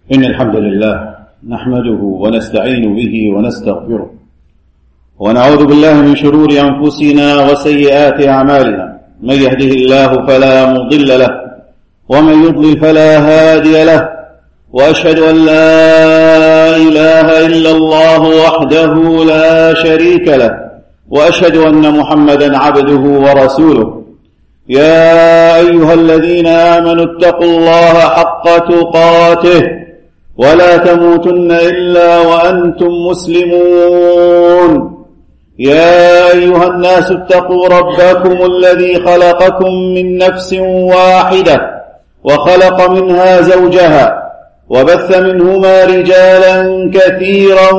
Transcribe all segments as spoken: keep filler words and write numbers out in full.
إن الحمد لله نحمده ونستعين به ونستغفره ونعوذ بالله من شرور أنفسنا وسيئات أعمالنا. من يهده الله فلا مضل له ومن يضلل فلا هادي له، وأشهد أن لا إله إلا الله وحده لا شريك له، وأشهد أن محمدا عبده ورسوله. يا أيها الذين آمنوا اتقوا الله حق تقاته ولا تموتن إلا وأنتم مسلمون. يا أيها الناس اتقوا ربكم الذي خلقكم من نفس واحدة وخلق منها زوجها وبث منهما رجالا كثيرا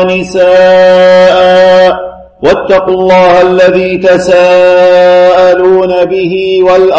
ونساء، واتقوا الله الذي تساءلون به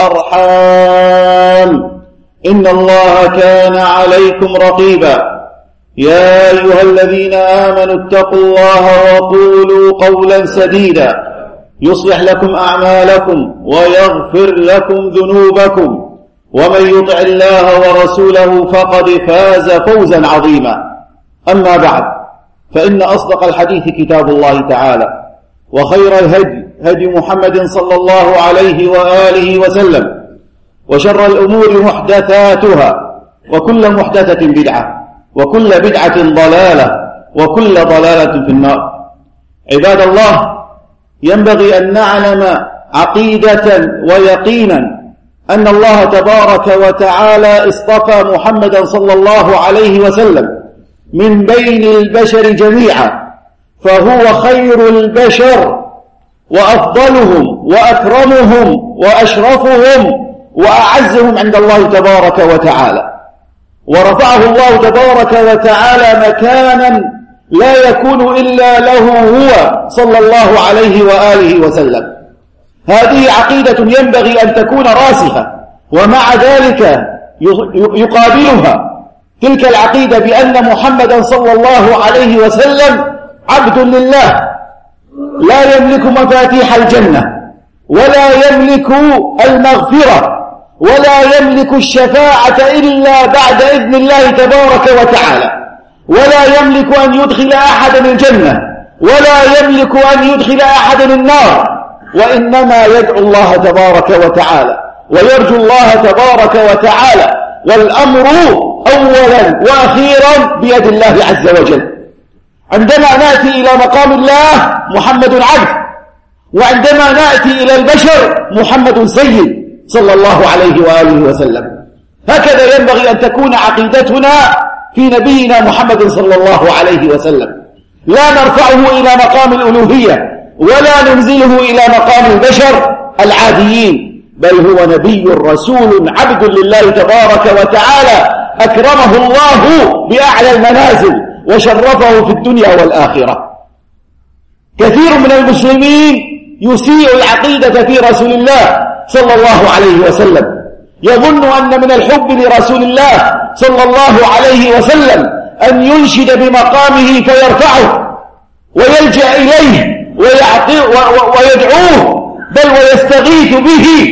والأرحام إن الله كان عليكم رقيبا. يا أيها الذين آمنوا اتقوا الله وقولوا قولا سديدا يصلح لكم أعمالكم ويغفر لكم ذنوبكم، ومن يطع الله ورسوله فقد فاز فوزا عظيما. أما بعد، فإن أصدق الحديث كتاب الله تعالى، وخير الهدي هدي محمد صلى الله عليه وآله وسلم، وشر الأمور محدثاتها، وكل محدثة بدعة، وكل بدعة ضلالة، وكل ضلالة في النار. عباد الله، ينبغي أن نعلم عقيدة ويقينا أن الله تبارك وتعالى اصطفى محمدا صلى الله عليه وسلم من بين البشر جميعا، فهو خير البشر وأفضلهم وأكرمهم وأشرفهم وأعزهم عند الله تبارك وتعالى، ورفعه الله تبارك وتعالى مكانا لا يكون إلا له هو صلى الله عليه وآله وسلم. هذه عقيدة ينبغي أن تكون راسخة، ومع ذلك يقابلها تلك العقيدة بأن محمدا صلى الله عليه وسلم عبد لله، لا يملك مفاتيح الجنة، ولا يملك المغفرة، ولا يملك الشفاعة إلا بعد إذن الله تبارك وتعالى، ولا يملك أن يدخل أحدا الجنة، ولا يملك أن يدخل أحدا النار، وإنما يدعو الله تبارك وتعالى ويرجو الله تبارك وتعالى، والأمر أولا وأخيرا بيد الله عز وجل. عندما نأتي إلى مقام الله محمد عبد، وعندما نأتي إلى البشر محمد سيد صلى الله عليه وآله وسلم. هكذا ينبغي أن تكون عقيدتنا في نبينا محمد صلى الله عليه وسلم. لا نرفعه إلى مقام الألوهية، ولا ننزله إلى مقام البشر العاديين، بل هو نبي رسول عبد لله تبارك وتعالى، أكرمه الله بأعلى المنازل وشرفه في الدنيا والآخرة. كثير من المسلمين يسيء العقيدة في رسول الله صلى الله عليه وسلم، يظن أن من الحب لرسول الله صلى الله عليه وسلم أن ينشد بمقامه فيرفعه ويلجأ إليه ويدعوه، بل ويستغيث به،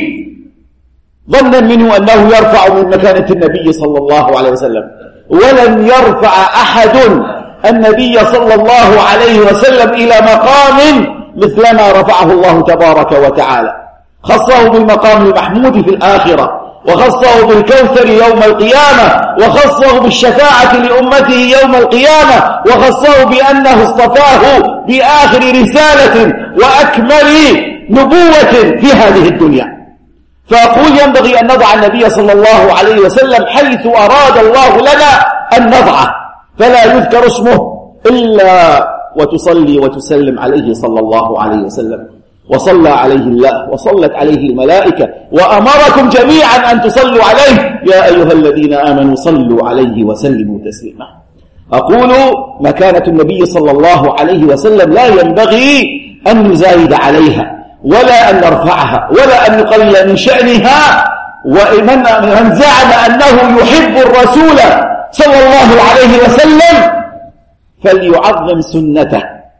ظنا منه أنه يرفع من مكانة النبي صلى الله عليه وسلم. ولن يرفع أحد النبي صلى الله عليه وسلم إلى مقام مثلما رفعه الله تبارك وتعالى. خصه بالمقام المحمود في الآخرة، وخصه بالكوثر يوم القيامة، وخصه بالشفاعة لأمته يوم القيامة، وخصه بأنه اصطفاه بآخر رسالة وأكمل نبوة في هذه الدنيا. فأقول ينبغي أن نضع النبي صلى الله عليه وسلم حيث أراد الله لنا أن نضعه، فلا يذكر اسمه إلا وتصلي وتسلم عليه صلى الله عليه وسلم، وصلى عليه الله وصلت عليه الملائكة، وأمركم جميعا أن تصلوا عليه يا أيها الذين آمنوا صلوا عليه وسلموا تسليما. أقول مكانة النبي صلى الله عليه وسلم لا ينبغي أن نزايد عليها، ولا أن نرفعها، ولا أن نقلل من شأنها. ومن زعم أنه يحب الرسول صلى الله عليه وسلم فليعظم سنته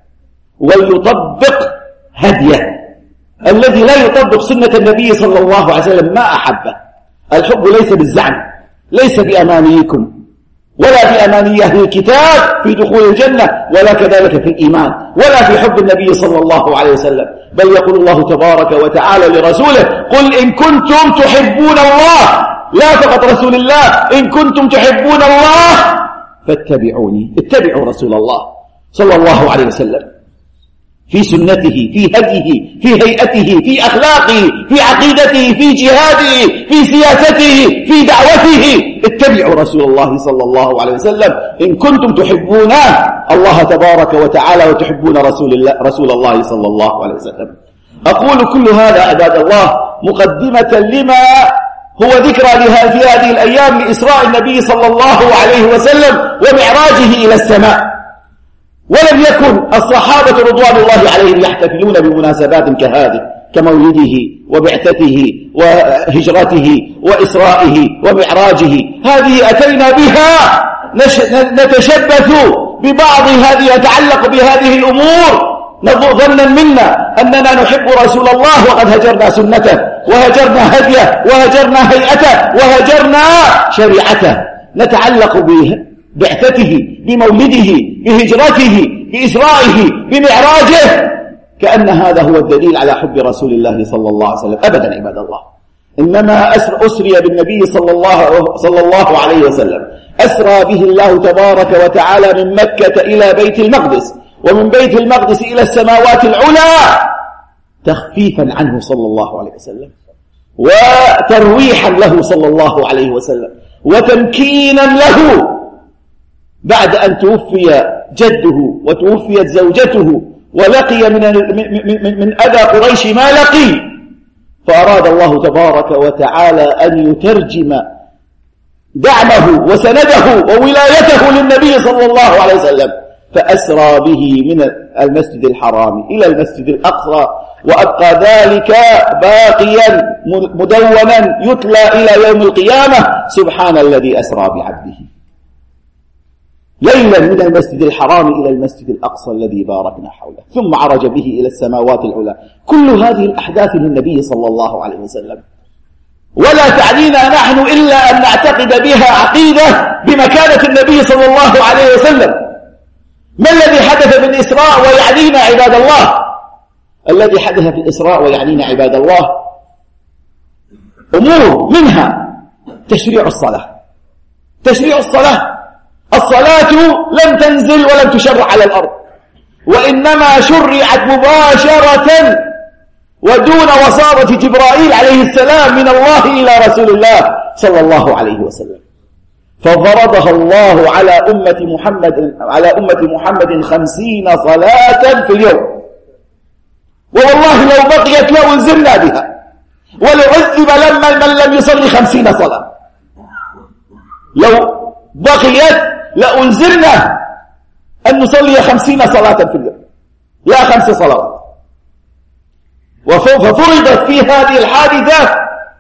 وليطبق هديه. الذي لا يطبق سنة النبي صلى الله عليه وسلم ما أحبه. الحب ليس بالزعم، ليس بأمانيكم، ولا في أماني أهل الكتاب في دخول الجنة، ولا كذلك في الإيمان، ولا في حب النبي صلى الله عليه وسلم. بل يقول الله تبارك وتعالى لرسوله: قل إن كنتم تحبون الله، لا فقط رسول الله، إن كنتم تحبون الله فاتبعوني. اتبعوا رسول الله صلى الله عليه وسلم في سنته، في هديه، في هيئته، في أخلاقه، في عقيدته، في جهاده، في سياسته، في دعوته. اتبعوا رسول الله صلى الله عليه وسلم إن كنتم تحبون الله تبارك وتعالى وتحبون رسول الله, رسول الله صلى الله عليه وسلم. أقول كل هذا عباد الله مقدمة لما هو ذكرى لها في هذه الأيام لإسراء النبي صلى الله عليه وسلم ومعراجه إلى السماء. ولم يكن الصحابة رضوان الله عليهم يحتفلون بمناسبات كهذه، كمولده وبعثته وهجرته وإسرائه ومعراجه. هذه أتينا بها نتشبث ببعض هذه يتعلق بهذه الأمور، ظنا منا أننا نحب رسول الله وقد هجرنا سنته وهجرنا هديه وهجرنا هيئته وهجرنا شريعته. نتعلق به بعثته، بمولده، بهجرته، بإسرائه، بمعراجه، كأن هذا هو الدليل على حب رسول الله صلى الله عليه وسلم. أبدا عباد الله، إنما أسري بالنبي صلى الله, صلى الله عليه وسلم أسرى به الله تبارك وتعالى من مكة إلى بيت المقدس، ومن بيت المقدس إلى السماوات العلى، تخفيفا عنه صلى الله عليه وسلم، وترويحا له صلى الله عليه وسلم، وتمكينا له بعد أن توفي جده وتوفيت زوجته ولقي من, من, من أذى قريش ما لقي، فأراد الله تبارك وتعالى أن يترجم دعمه وسنده وولايته للنبي صلى الله عليه وسلم، فأسرى به من المسجد الحرام إلى المسجد الأقصى، وأبقى ذلك باقيا مدونا يتلى إلى يوم القيامة: سبحان الذي أسرى بعبده ليلا من المسجد الحرام إلى المسجد الأقصى الذي باركنا حوله، ثم عرج به إلى السماوات العلى. كل هذه الأحداث للنبي صلى الله عليه وسلم، ولا تعنينا نحن إلا أن نعتقد بها عقيدة بمكانة النبي صلى الله عليه وسلم. ما الذي حدث في الإسراء ويعنينا عباد الله؟ الذي حدث في الإسراء ويعنينا عباد الله أمور، منها تشريع الصلاة. تشريع الصلاة، الصلاة لم تنزل ولم تشرع على الأرض، وإنما شرعت مباشرة ودون وساطة جبرائيل عليه السلام من الله إلى رسول الله صلى الله عليه وسلم. ففرضها الله على أمة محمد على أمة محمد خمسين صلاة في اليوم، والله لو بقيت لأنزلنا بها، ولعذب لما من لم يصلي خمسين صلاة. لو بقيت لأنزلنا أن نصلي خمسين صلاة في اليوم، لا خمس صلوات. ففرضت في هذه الحادثة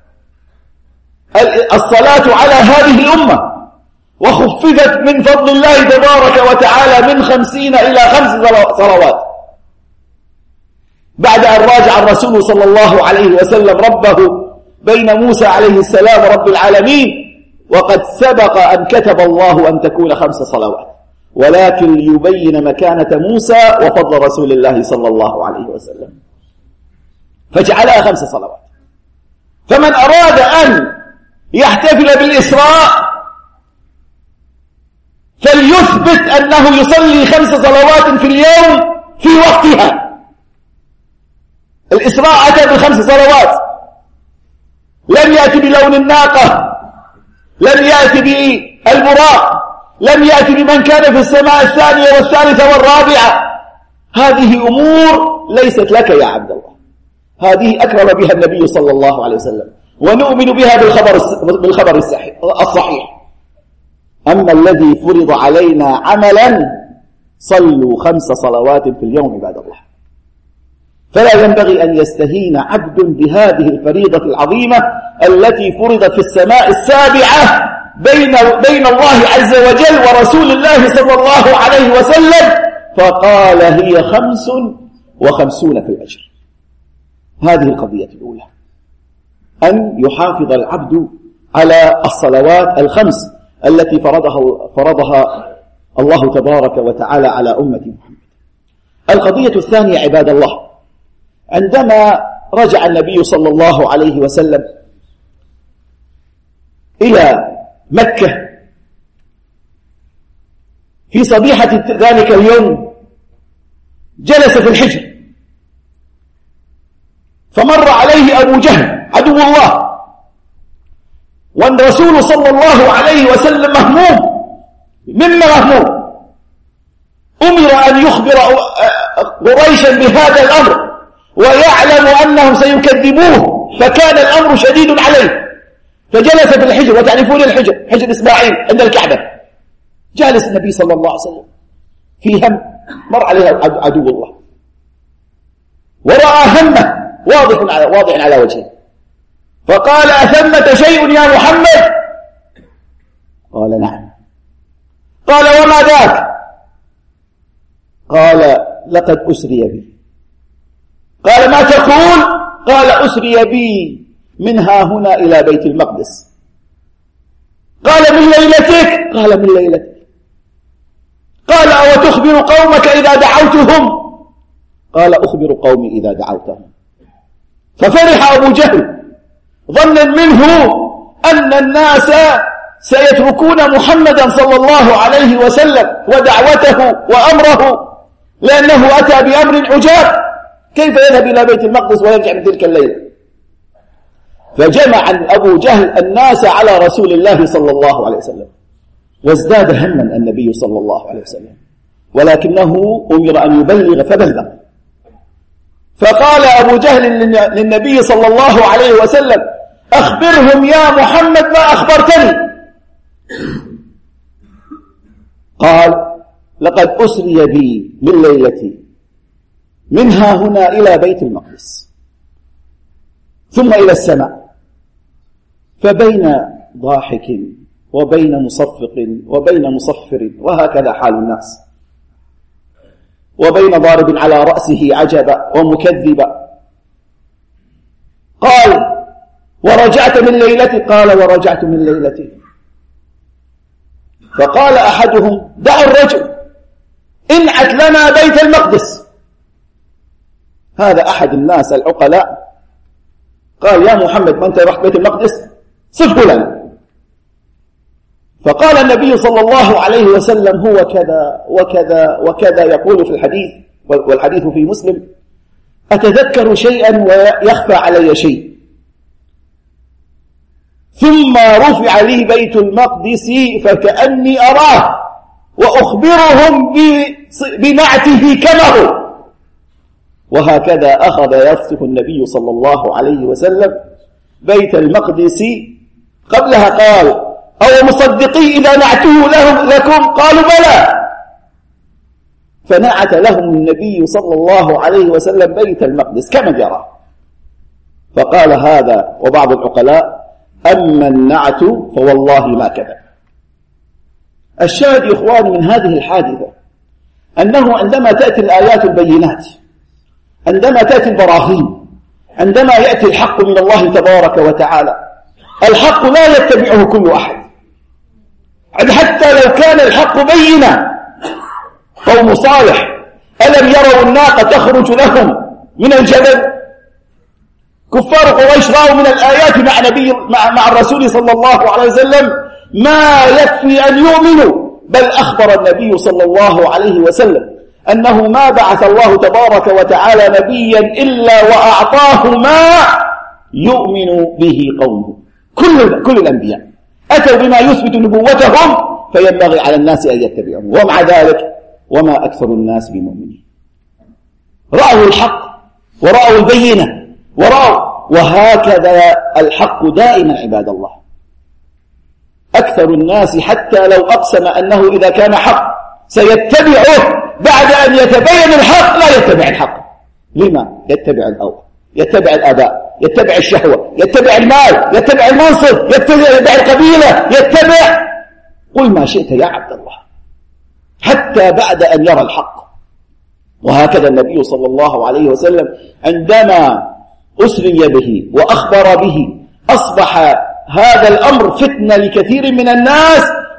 الصلاة على هذه الأمة، وخففت من فضل الله تبارك وتعالى من خمسين إلى خمس صلوات، بعد أن راجع الرسول صلى الله عليه وسلم ربه بين موسى عليه السلام رب العالمين، وقد سبق أن كتب الله أن تكون خمس صلوات، ولكن ليبين مكانة موسى وفضل رسول الله صلى الله عليه وسلم فجعلها خمس صلوات. فمن أراد أن يحتفل بالإسراء فليثبت أنه يصلي خمس صلوات في اليوم في وقتها. الإسراء أتى بخمس صلوات، لم يأتي بلون الناقة، لم يأتي بالبراق، لم يأتي بمن كان في السماء الثانية والثالثة والرابعة. هذه أمور ليست لك يا عبد الله، هذه أكرم بها النبي صلى الله عليه وسلم، ونؤمن بها بالخبر بالخبر الصحيح. أما الذي فرض علينا عملا: صلوا خمس صلوات في اليوم عباد الله. فلا ينبغي أن يستهين عبد بهذه الفريضة العظيمة التي فرضت في السماء السابعة بين بين الله عز وجل ورسول الله صلى الله عليه وسلم، فقال هي خمس وخمسون في الأجر. هذه القضية الأولى، أن يحافظ العبد على الصلوات الخمس التي فرضها, فرضها الله تبارك وتعالى على أمة محمد. القضية الثانية عباد الله، عندما رجع النبي صلى الله عليه وسلم إلى مكة في صبيحة ذلك اليوم جلس في الحجر، فمر عليه أبو جهل عدو الله، والرسول صلى الله عليه وسلم مهموم. مما مهموم؟ أمر أن يخبر قريشا بهذا الأمر ويعلم أنهم سيكذبوه، فكان الأمر شديد عليه، فجلس في الحجر. وتعرفون الحجر، حجر إسماعيل عند الكعبة. جالس النبي صلى الله عليه وسلم في هم، مر عليه عدو الله ورأى همه واضح على, واضح على وجهه، فقال: أثمة شيء يا محمد؟ قال: نعم. قال: وما ذاك؟ قال: لقد أسري بي. قال: ما تقول؟ قال: أسري بي من ها هنا إلى بيت المقدس. قال: من ليلتك؟ قال: من ليلتك. قال: أو تخبر قومك إذا دعوتهم؟ قال: أخبر قومي إذا دعوتهم. ففرح أبو جهل ظنا منه أن الناس سيتركون محمدا صلى الله عليه وسلم ودعوته وأمره، لأنه أتى بأمر عجاب، كيف يذهب إلى بيت المقدس ويرجع من تلك الليلة؟ فجمع أبو جهل الناس على رسول الله صلى الله عليه وسلم، وازداد هما النبي صلى الله عليه وسلم، ولكنه أمر أن يبلغ فبلغ. فقال أبو جهل للنبي صلى الله عليه وسلم: أخبرهم يا محمد ما أخبرتني. قال: لقد أسري بي من ليلتي منها هنا إلى بيت المقدس ثم إلى السماء، فبين ضاحك وبين مصفق وبين مصفر، وهكذا حال الناس، وبين ضارب على رأسه عجبا ومكذبا. قال: ورجعت من ليلتي؟ قال: ورجعت من ليلتي. فقال أحدهم: دع الرجل انعت لنا بيت المقدس. هذا أحد الناس العقلاء قال: يا محمد، ما أنت رحت بيت المقدس؟ صفه لنا. فقال النبي صلى الله عليه وسلم: هو كذا وكذا وكذا، يقول في الحديث، والحديث في مسلم: أتذكر شيئا ويخفى علي شيء، ثم رفع لي بيت المقدس فكأني أراه وأخبرهم بنعته كما هو. وهكذا أخذ يصف النبي صلى الله عليه وسلم بيت المقدس. قبلها قال: أو مصدقي إذا نعته لهم لكم؟ قالوا بلى. فنعت لهم النبي صلى الله عليه وسلم بيت المقدس كما جرى. فقال هذا وبعض العقلاء: أما النعت فوالله ما كذب. الشاهد إخواني من هذه الحادثة أنه عندما تأتي الآيات البينات، عندما تأتي البراهين، عندما يأتي الحق من الله تبارك وتعالى، الحق لا يتبعه كل أحد، حتى لو كان الحق بينا. قوم صالح ألم يروا الناقة تخرج لهم من الجبل؟ كفار قريش رأوا من الآيات مع, نبي مع, مع الرسول صلى الله عليه وسلم ما يكفي أن يؤمنوا، بل أخبر النبي صلى الله عليه وسلم أنه ما بعث الله تبارك وتعالى نبيا إلا وأعطاه ما يؤمن به قومه. كل, كل الأنبياء أتوا بما يثبت نبوتهم، فينبغي على الناس أن يتبعهم. ومع ذلك وما أكثر الناس بمؤمنين. رأوا الحق ورأوا البينة ورأوا، وهكذا الحق دائما عباد الله. أكثر الناس حتى لو أقسم أنه إذا كان حق سيتبعه، بعد أن يتبين الحق لا يتبع الحق. لما؟ يتبع الأول، يتبع الآباء، يتبع الشهوة، يتبع المال، يتبع المنصب، يتبع القبيلة، يتبع، قل ما شئت يا عبد الله، حتى بعد أن يرى الحق. وهكذا النبي صلى الله عليه وسلم عندما أسري به وأخبر به أصبح هذا الأمر فتنة لكثير من الناس،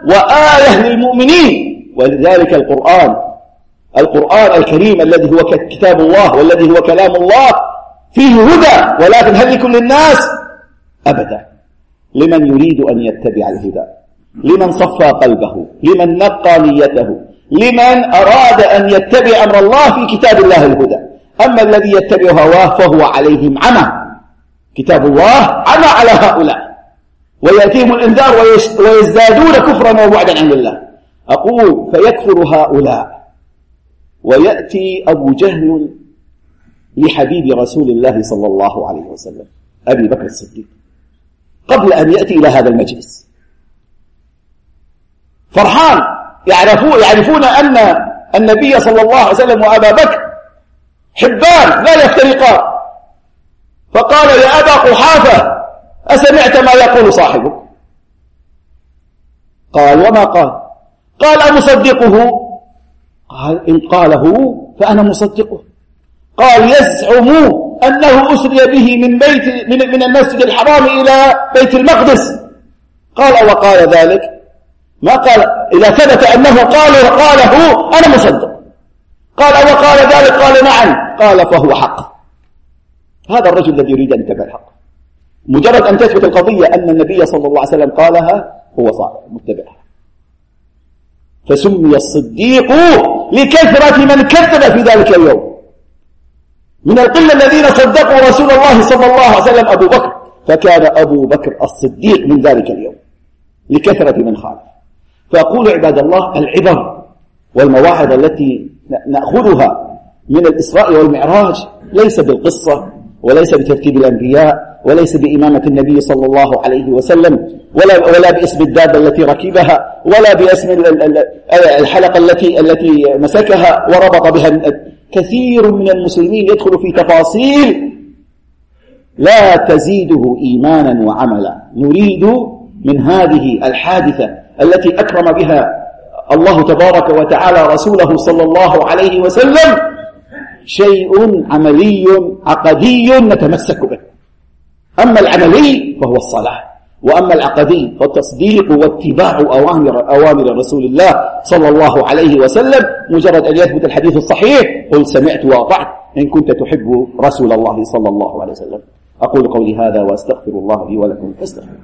وآية للمؤمنين. ولذلك القرآن القرآن الكريم الذي هو كتاب الله والذي هو كلام الله فيه هدى، ولكن هل لكل الناس؟ أبدا، لمن يريد أن يتبع الهدى، لمن صفى قلبه، لمن نقى نيته، لمن أراد أن يتبع أمر الله في كتاب الله الهدى. أما الذي يتبع هواه فهو عليهم عمى. كتاب الله عمى على هؤلاء، ويأتيهم الإنذار ويزدادون كفرا وبعدا عن الله. أقول فيكفر هؤلاء، ويأتي أبو جهل لحبيب رسول الله صلى الله عليه وسلم أبي بكر الصديق قبل أن يأتي إلى هذا المجلس فرحان، يعرفون, يعرفون أن النبي صلى الله عليه وسلم وأبا بكر حبان لا يفترقان. فقال يا أبا قحافة أسمعت ما يقول صاحبك؟ قال وما قال؟ قال أمصدقه؟ قال إن قاله فأنا مصدقه. قال يزعم أنه أسري به من بيت من, من المسجد الحرام إلى بيت المقدس. قال وقال ذلك؟ ما قال. إذا ثبت أنه قال وقاله أنا مصدق. قال وقال ذلك؟ قال نعم. قال فهو حق. هذا الرجل الذي يريد أن يتبع الحق، مجرد أن تثبت القضية أن النبي صلى الله عليه وسلم قالها هو صادق متبعها. فسمي الصديق لكثرة من كذب في ذلك اليوم. من القلة الذين صدقوا رسول الله صلى الله عليه وسلم أبو بكر، فكان أبو بكر الصديق من ذلك اليوم لكثرة من خالف. فأقول عباد الله العبر والمواعظ التي نأخذها من الإسراء والمعراج ليس بالقصة، وليس بترتيب الأنبياء، وليس بإمامة النبي صلى الله عليه وسلم، ولا ولا باسم الدابة التي ركبها، ولا باسم الحلقة التي التي مسكها وربط بها. كثير من المسلمين يدخل في تفاصيل لا تزيده إيمانا وعملا. نريد من هذه الحادثة التي أكرم بها الله تبارك وتعالى رسوله صلى الله عليه وسلم شيء عملي عقدي نتمسك به. أما العملي فهو الصلاة، وأما العقدي فالتصديق واتباع أوامر, أوامر رسول الله صلى الله عليه وسلم. مجرد أن يثبت الحديث الصحيح قل سمعت وأطعت إن كنت تحب رسول الله صلى الله عليه وسلم. أقول قولي هذا وأستغفر الله لي ولكم فاستغفروا.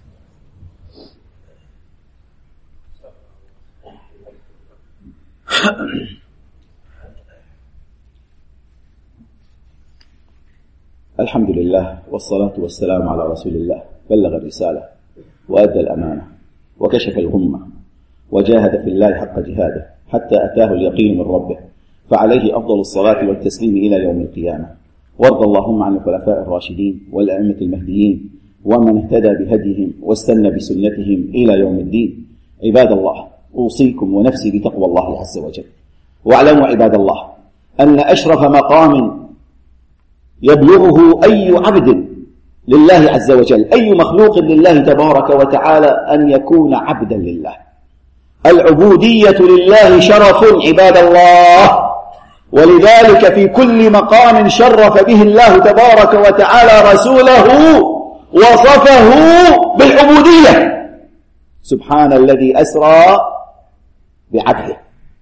الحمد لله والصلاة والسلام على رسول الله. بلغ الرسالة وأدى الأمانة وكشف الغمة وجاهد في الله حق جهاده حتى أتاه اليقين من ربه، فعليه أفضل الصلاة والتسليم إلى يوم القيامة. وارض اللهم عن الخلفاء الراشدين والأئمة المهديين ومن اهتدى بهديهم واستنى بسنتهم إلى يوم الدين. عباد الله، أوصيكم ونفسي بتقوى الله عز وجل. واعلموا عباد الله أن أشرف مقام يبلغه أي عبد لله عز وجل، أي مخلوق لله تبارك وتعالى، أن يكون عبدا لله. العبودية لله شرف عباد الله، ولذلك في كل مقام شرف به الله تبارك وتعالى رسوله وصفه بالعبودية. سبحان الذي أسرى بعبده،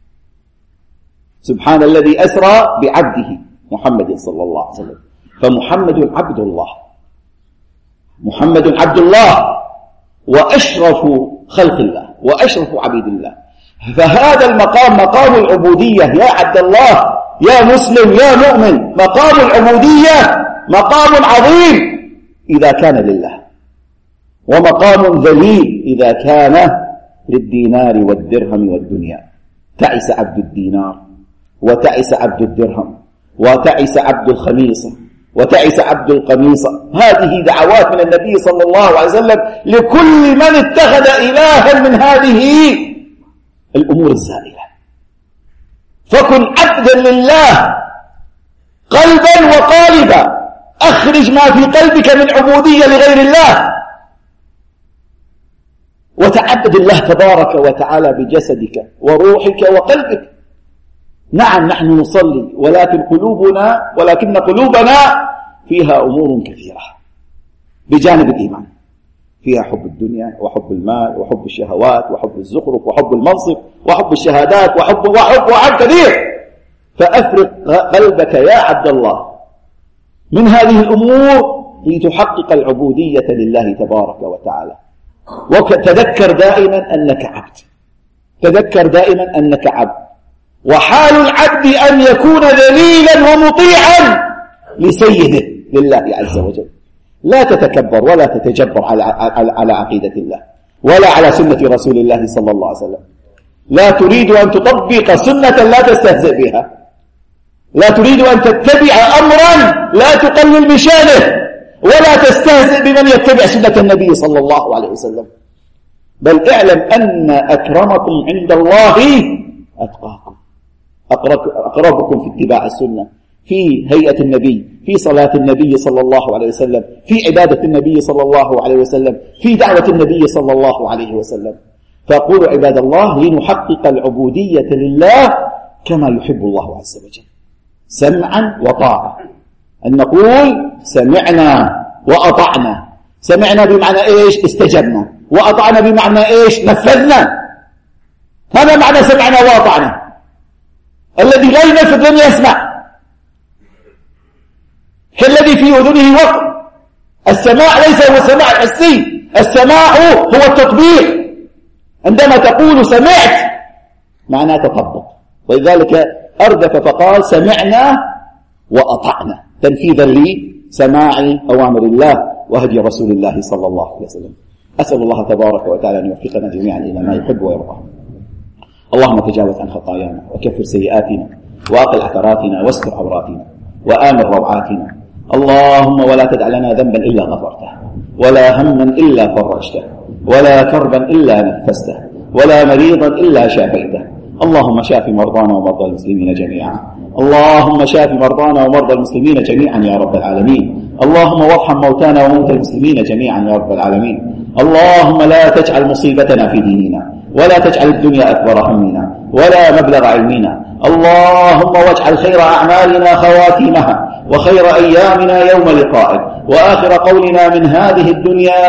سبحان الذي أسرى بعبده محمد صلى الله عليه وسلم. فمحمد عبد الله، محمد عبد الله وأشرف خلق الله وأشرف عبيد الله. فهذا المقام مقام العبودية يا عبد الله، يا مسلم، يا مؤمن. مقام العبودية مقام عظيم إذا كان لله، ومقام ذليل إذا كان للدينار والدرهم والدنيا. تعس عبد الدينار، وتعس عبد الدرهم، وتعس عبد الخميصة، وتعس عبد القميصة. هذه دعوات من النبي صلى الله عليه وسلم لكل من اتخذ إلها من هذه الأمور الزائلة. فكن عبدا لله قلبا وقالبا. أخرج ما في قلبك من عبودية لغير الله، وتعبد الله تبارك وتعالى بجسدك وروحك وقلبك. نعم نحن نصلي، ولكن قلوبنا ولكن قلوبنا فيها أمور كثيرة بجانب الإيمان. فيها حب الدنيا وحب المال وحب الشهوات وحب الزخرف وحب المنصب وحب الشهادات وحب وحب وحب كثير. فأفرغ قلبك يا عبد الله من هذه الأمور لتحقق العبودية لله تبارك وتعالى. وتذكر دائما أنك عبد، تذكر دائما أنك عبد، وحال العبد أن يكون ذليلا ومطيعا لسيده لله عز وجل. لا تتكبر ولا تتجبر على, على, على عقيدة الله ولا على سنة رسول الله صلى الله عليه وسلم. لا تريد أن تطبق سنة لا تستهزئ بها، لا تريد أن تتبع أمرا لا تقلل من شانه، ولا تستهزئ بمن يتبع سنة النبي صلى الله عليه وسلم. بل اعلم أن أكرمكم عند الله أتقاكم، أقربكم في اتباع السنة، في هيئة النبي، في صلاة النبي صلى الله عليه وسلم، في عبادة النبي صلى الله عليه وسلم، في دعوة النبي صلى الله عليه وسلم. فأقول عباد الله لنحقق العبودية لله كما يحب الله عز وجل، سمعا وطاعة. أن نقول سمعنا وأطعنا. سمعنا بمعنى إيش؟ استجبنا. وأطعنا بمعنى إيش؟ نفذنا. هذا معنى سمعنا وأطعنا. الذي لا ينفذ لم يسمع، كالذي في أذنه وقر. السماع ليس هو السماع الحسي، السماع هو التطبيق. عندما تقول سمعت معناه تطبق. ولذلك أردف فقال سمعنا وأطعنا، تنفيذا لسماع أوامر الله وهدي رسول الله صلى الله عليه وسلم. أسأل الله تبارك وتعالى أن يوفقنا جميعا إلى ما يحب ويرضى. اللهم تجاوز عن خطايانا وكفر سيئاتنا وأقل عثراتنا واستر عوراتنا وآمن روعاتنا. اللهم ولا تدع لنا ذنبا إلا غفرته، ولا هما إلا فرجته، ولا كربا إلا نفسته، ولا مريضا إلا شافيته. اللهم شاف مرضانا ومرضى المسلمين جميعا. اللهم شاف مرضانا ومرضى المسلمين جميعا يا رب العالمين. اللهم وارحم موتانا وموتى المسلمين جميعا يا رب العالمين. اللهم لا تجعل مصيبتنا في ديننا، ولا تجعل الدنيا أكبر همنا ولا مبلغ علمنا. اللهم واجعل خير أعمالنا خواتيمها، وخير أيامنا يوم لقائك، وآخر قولنا من هذه الدنيا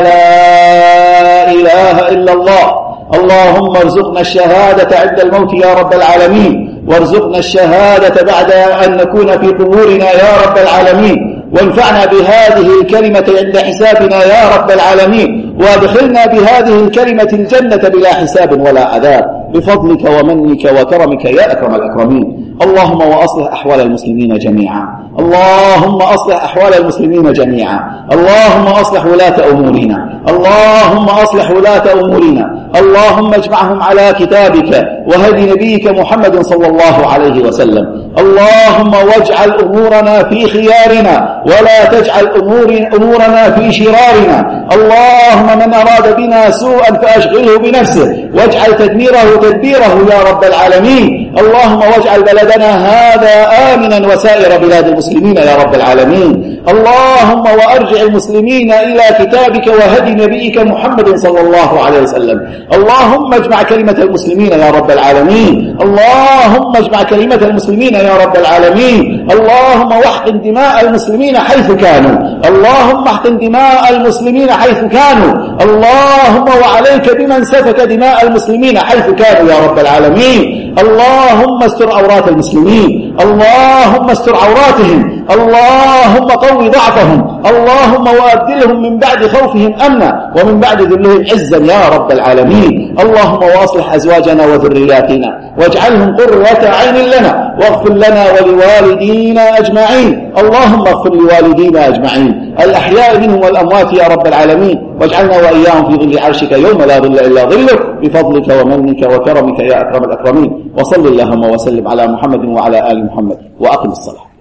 لا إله إلا الله. اللهم ارزقنا الشهادة عند الموت يا رب العالمين، وارزقنا الشهادة بعد أن نكون في قبورنا يا رب العالمين، وانفعنا بهذه الكلمة عند حسابنا يا رب العالمين، وادخلنا بهذه الكلمة الجنة بلا حساب ولا عذاب، بفضلك ومنك وكرمك يا أكرم الأكرمين. اللهم وأصلح أحوال المسلمين جميعا. اللهم أصلح أحوال المسلمين جميعا. اللهم أصلح ولاة أمورنا. اللهم أصلح ولاة أمورنا. اللهم اجمعهم على كتابك وهدي نبيك محمد صلى الله عليه وسلم. اللهم واجعل أمورنا في خيارنا، ولا تجعل أمور أمورنا في شرارنا. اللهم من أراد بنا سوءا فأشغله بنفسه، واجعل تدميره تدبيره يا رب العالمين. اللهم واجعل بلدنا هذا آمنا وسائر بلاد المسلمين يا رب العالمين. اللهم وأرجع المسلمين إلى كتابك وهدي نبيك محمد صلى الله عليه وسلم. اللهم اجمع كلمة المسلمين يا رب العالمين. اللهم اجمع كلمة المسلمين يا رب العالمين. اللهم واحقن دماء المسلمين حيث كانوا. اللهم احقن دماء المسلمين حيث كانوا. اللهم وعليك بمن سفك دماء المسلمين حيث كانوا يا رب العالمين. اللهم استر عورات المسلمين. اللهم استر عوراتهم. اللهم قوي ضعفهم. اللهم وأبدلهم من بعد خوفهم أمنا، ومن بعد ذلهم عزا يا رب العالمين. اللهم واصلح أزواجنا وذرياتنا، واجعلهم قرة عين لنا، واغفر لنا ولوالدينا أجمعين. اللهم اغفر لوالدينا أجمعين، الأحياء منهم والأموات يا رب العالمين، واجعلنا وإياهم في ظل عرشك يوم لا ظل إلا ظلك، بفضلك ومنك وكرمك يا أكرم الأكرمين. وصل اللهم وسلم على محمد وعلى آل محمد، وأقم الصلاة.